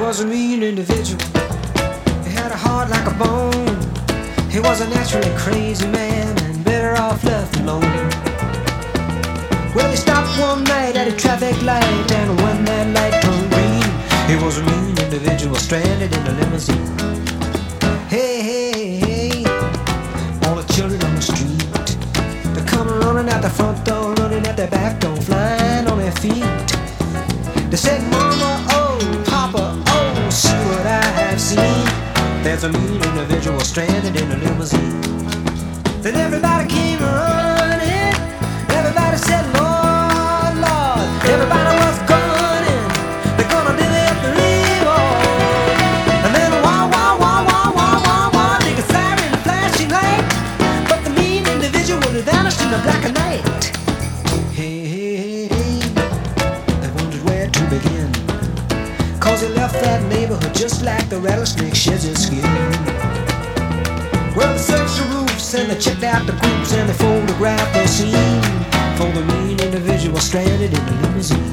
was a mean individual. He had a heart like a bone. He was a naturally crazy man and better off left alone. Well, he stopped one night at a traffic light, and when that light turned green, he was a mean individual stranded in a limousine. Hey, hey, hey, all the children on the street, they're coming running out the front door, running out their back door, flying on their feet. They said, Mama, oh, Papa, oh, see what I have seen. There's a mean individual stranded in a limousine. Then everybody came running. Everybody said, Lord, Lord. Everybody was gunning. They're gonna divvy up the reward. And then wah, wah, wah, wah, wah, wah, wah, like a siren flashing light. But the mean individual had vanished in the black of night. Hey, hey, hey, hey. I wondered where to begin, 'cause he left that neighborhood just like the rattlesnake sheds his skin. Well, they searched the roofs and they checked out the groups and they photographed the scene for the mean individual stranded in a limousine.